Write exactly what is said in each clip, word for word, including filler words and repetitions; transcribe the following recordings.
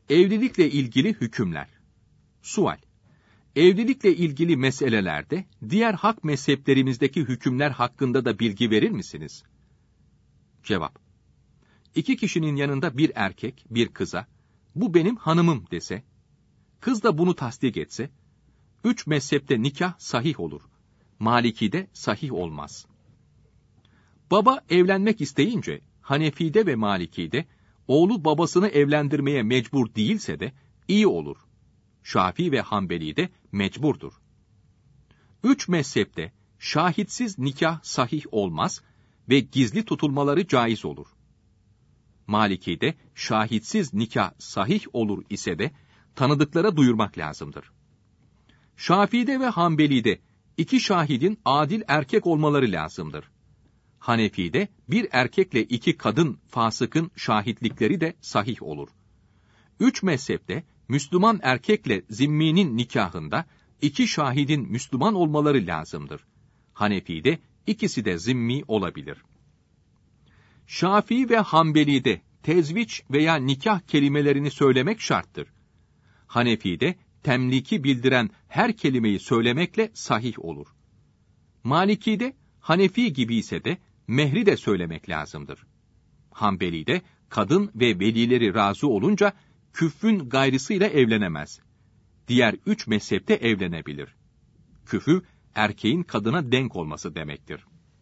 Evlilikle ilgili hükümler. Sual: Evlilikle ilgili meselelerde diğer hak mezheplerimizdeki hükümler hakkında da bilgi verir misiniz? Cevap: İki kişinin yanında bir erkek, bir kıza, bu benim hanımım dese, kız da bunu tasdik etse, üç mezhepte nikah sahih olur. Maliki'de sahih olmaz. Baba evlenmek isteyince, Hanefi'de ve Maliki'de, oğlu babasını evlendirmeye mecbur değilse de iyi olur. Şafii ve Hanbeli'de mecburdur. Üç mezhepte şahitsiz nikah sahih olmaz ve gizli tutulmaları caiz olur. Maliki'de şahitsiz nikah sahih olur ise de tanıdıklara duyurmak lazımdır. Şafii'de ve Hanbeli'de iki şahidin adil erkek olmaları lazımdır. Hanefi'de bir erkekle iki kadın fasıkın şahitlikleri de sahih olur. Üç mezhepte Müslüman erkekle zimminin nikahında iki şahidin Müslüman olmaları lazımdır. Hanefi'de ikisi de zimmi olabilir. Şafii ve Hanbeli'de tezviç veya nikah kelimelerini söylemek şarttır. Hanefi'de temliki bildiren her kelimeyi söylemekle sahih olur. Maliki'de Hanefi gibi ise de mehri de söylemek lazımdır. Hanbeli'de kadın ve velileri razı olunca küfün gayrısıyla evlenemez. Diğer üç mezhepte evlenebilir. Küfü, erkeğin kadına denk olması demektir.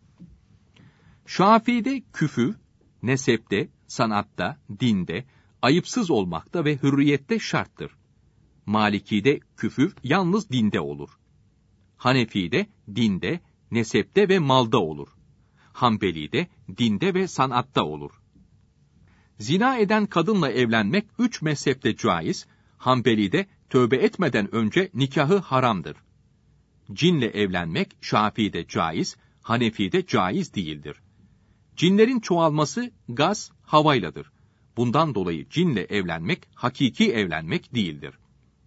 Şafii'de küfü, nesepte, sanatta, dinde, ayıpsız olmakta ve hürriyette şarttır. Maliki'de küfü yalnız dinde olur. Hanefi'de dinde, nesepte ve malda olur. Hanbeli'de dinde ve sanatta olur. Zina eden kadınla evlenmek üç mezhepte caiz, Hanbeli'de tövbe etmeden önce nikahı haramdır. Cinle evlenmek Şafii'de caiz, Hanefi'de caiz değildir. Cinlerin çoğalması gaz, havayladır. Bundan dolayı cinle evlenmek hakiki evlenmek değildir.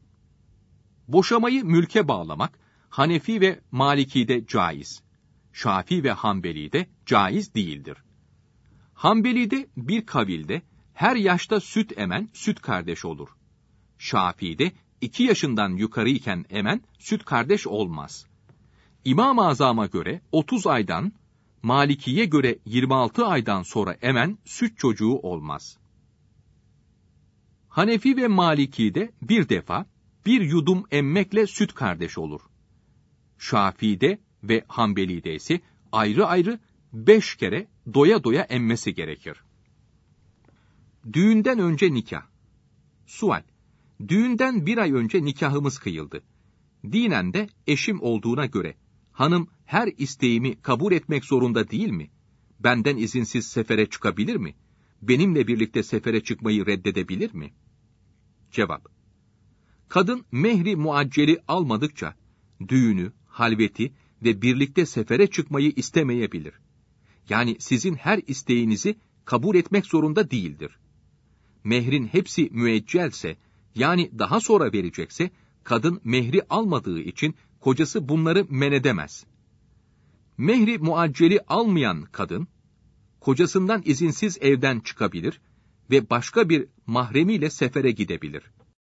Boşamayı mülke bağlamak Hanefi ve Maliki'de caiz. Şafii ve Hanbeli'de caiz değildir. Hanbeli'de bir kavilde her yaşta süt emen süt kardeş olur. Şafii'de iki yaşından yukarıyken emen süt kardeş olmaz. İmam-ı Azam'a göre otuz aydan, Maliki'ye göre yirmi altı aydan sonra emen süt çocuğu olmaz. Hanefi ve Maliki'de bir defa bir yudum emmekle süt kardeş olur. Şafii'de ve Hanbeli'de ise ayrı ayrı beş kere doya doya emmesi gerekir. Düğünden önce nikah. Sual: Düğünden bir ay önce nikahımız kıyıldı. Dinen de eşim olduğuna göre, hanım her isteğimi kabul etmek zorunda değil mi? Benden izinsiz sefere çıkabilir mi? Benimle birlikte sefere çıkmayı reddedebilir mi? Cevap: Kadın mehri muacceli almadıkça, düğünü, halveti ve birlikte sefere çıkmayı istemeyebilir. Yani sizin her isteğinizi kabul etmek zorunda değildir. Mehrin hepsi müeccelse, yani daha sonra verecekse, kadın mehri almadığı için kocası bunları men edemez. Mehri muacceli almayan kadın, kocasından izinsiz evden çıkabilir ve başka bir mahremiyle sefere gidebilir.